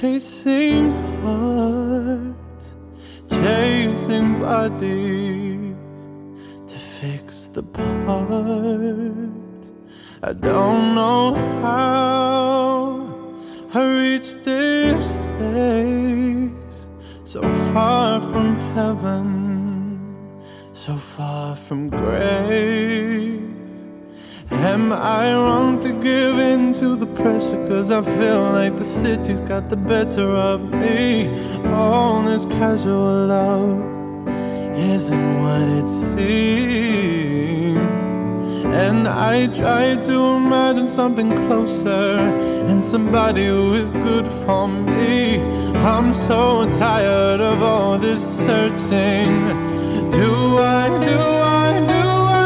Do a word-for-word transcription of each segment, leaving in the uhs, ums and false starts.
chasing hearts, chasing bodies to fix the parts. I don't know how I reached this place, so far from heaven, so far from grace. Am I wrong to give in to the pressure? Cause I feel like the city's got the better of me. All this casual love isn't what it seems. And I try to imagine something closer and somebody who is good for me. I'm so tired of all this searching. Do I, do I, do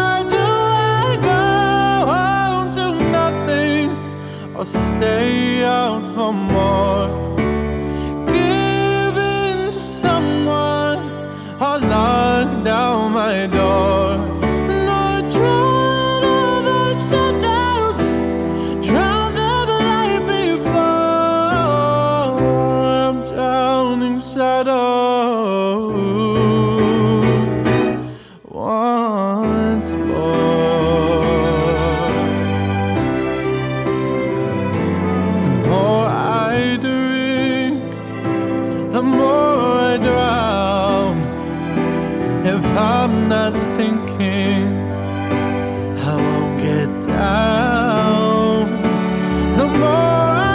or stay out for more? Give in to someone or lock down my door. And I drown all my shadows, drown them like before. I'm drowning shadows once more. The more I drown, if I'm not thinking, I won't get down. The more I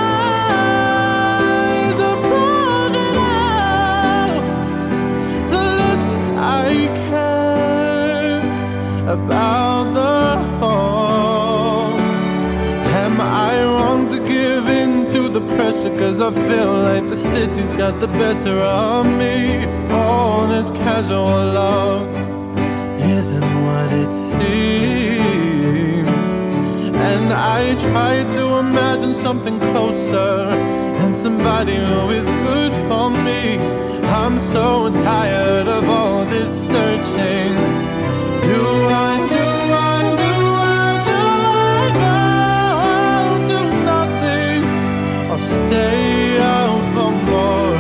rise above it all, the less I care about the fall. Am I wrong to give in to the pressure? Cause I feel like the city's got the better of me. All this casual love isn't what it seems. And I try to imagine something closer and somebody who is good for me. I'm so tired of all this searching. Do I, do I, do I, do I go to nothing or stay out for more?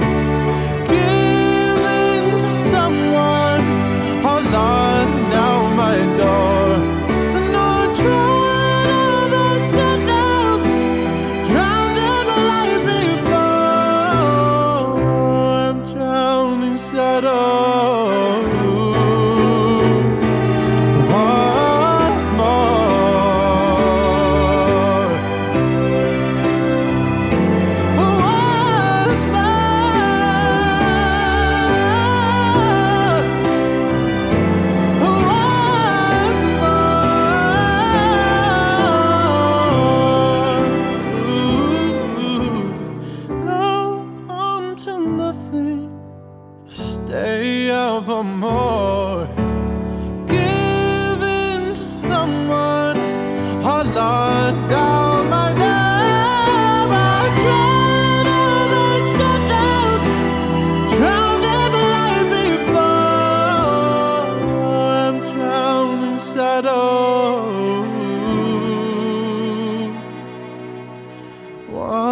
Give in to someone or lock down my door. And I'll drown all my shadows, drown them like before. I'm drowning shadows once more. Once more. Once more. Go home to nothing, stay out for more. Give in to someone or lock down my door. I drown all my shadows, drown them like before. I'm drowning shadows.